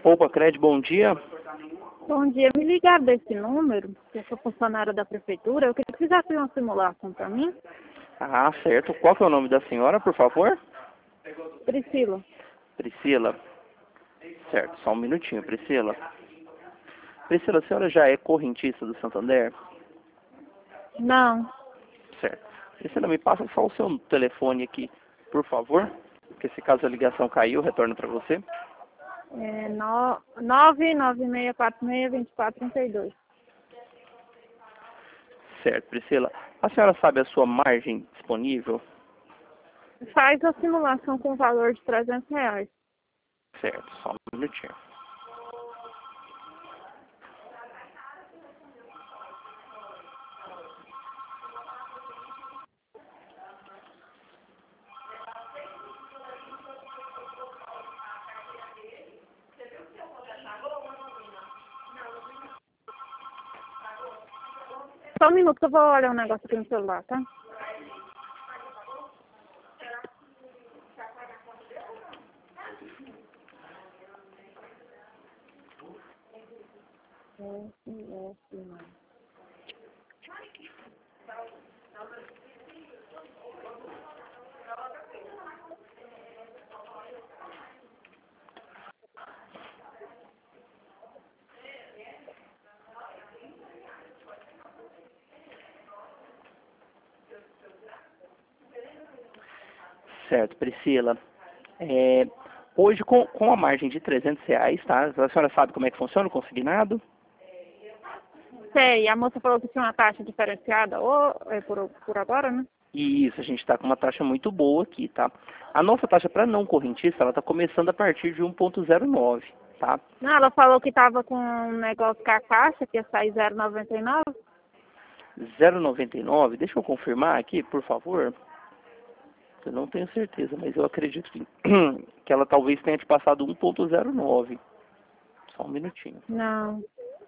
Poupa Cred, bom dia. Bom dia, me ligaram desse número, que eu sou funcionária da prefeitura, eu queria que fizesse uma simulação para mim. Ah, certo. Qual que é o nome da senhora, por favor? Priscila. Priscila. Certo, só um minutinho, Priscila. Priscila, a senhora já é correntista do Santander? Não. Certo. Priscila, me passa só o seu telefone aqui, por favor, porque se caso a ligação caiu, retorno para você. É 996462432. Certo, Priscila. A senhora sabe a sua margem disponível? Faz a simulação com valor de R$300. Certo, só um minutinho. Só um minuto que eu vou olhar um negócio aqui no celular, tá? Certo, Priscila. Hoje, com a margem de R$300, tá? A senhora sabe como é que funciona o consignado? Sei, a moça falou que tinha uma taxa diferenciada, ou é por agora, né? Isso, a gente está com uma taxa muito boa aqui, tá? A nossa taxa para não correntista, ela está começando a partir de 1,09, tá? Não, ela falou que tava com um negócio com a caixa, que ia sair 0,99. 0,99, deixa eu confirmar aqui, por favor. Eu não tenho certeza, mas eu acredito que ela talvez tenha te passado 1,09. Só um minutinho. Não.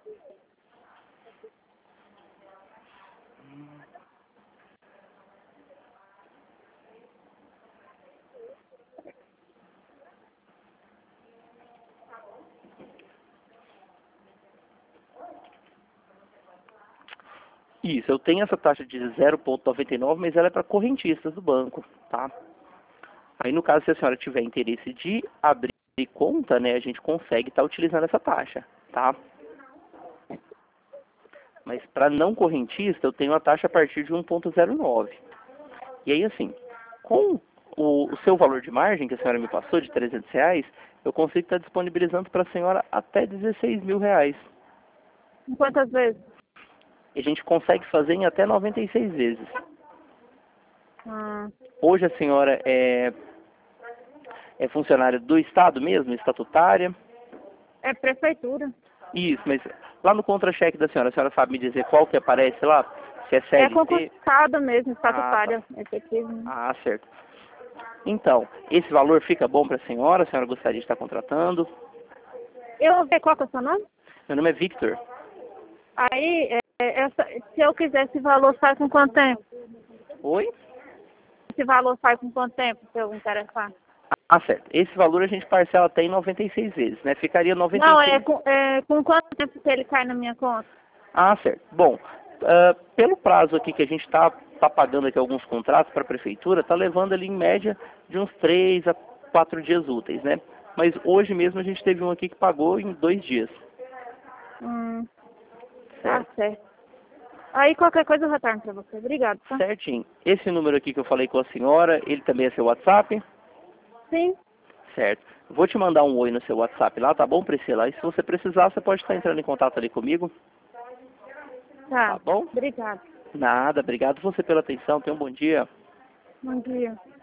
Isso, eu tenho essa taxa de 0,99, mas ela é para correntistas do banco, tá? Aí, no caso, se a senhora tiver interesse de abrir conta, né, a gente consegue estar utilizando essa taxa, tá? Mas para não correntista, eu tenho a taxa a partir de 1,09. E aí, assim, com o seu valor de margem, que a senhora me passou, de R$300, eu consigo estar disponibilizando para a senhora até R$16 mil. Em quantas vezes? E a gente consegue fazer em até 96 vezes. Ah, Hoje a senhora é funcionária do Estado mesmo, estatutária? é prefeitura. Isso, mas lá no contra-cheque da senhora, a senhora sabe me dizer qual que aparece lá? Se é É CLT? concursada mesmo, estatutária, Ah, tá. efetivo. Né? Ah, certo. Então, esse valor fica bom para a senhora gostaria de estar contratando? Eu vou ver qual que é o seu nome? Meu nome é Victor. Aí, se eu quiser, esse valor sai com quanto tempo? Oi? Esse valor sai com quanto tempo, se eu me interessar? Ah, certo. Esse valor a gente parcela até em 96 vezes, né? Ficaria 96... Não, com quanto tempo que ele cai na minha conta? Ah, certo. Bom, pelo prazo aqui que a gente está pagando aqui alguns contratos para a prefeitura, está levando ali em média de uns 3 a 4 dias úteis, né? Mas hoje mesmo a gente teve um aqui que pagou em 2 dias. Tá Certo. certo. Aí qualquer coisa eu retorno para você. Obrigada, tá? Certinho. Esse número aqui que eu falei com a senhora, ele também é seu WhatsApp? Sim. Certo. Vou te mandar um oi no seu WhatsApp lá, tá bom, Priscila? E se você precisar, você pode estar entrando em contato ali comigo. Tá. Tá bom? Obrigada. Nada, obrigado você pela atenção. Tenha um bom dia. Bom dia.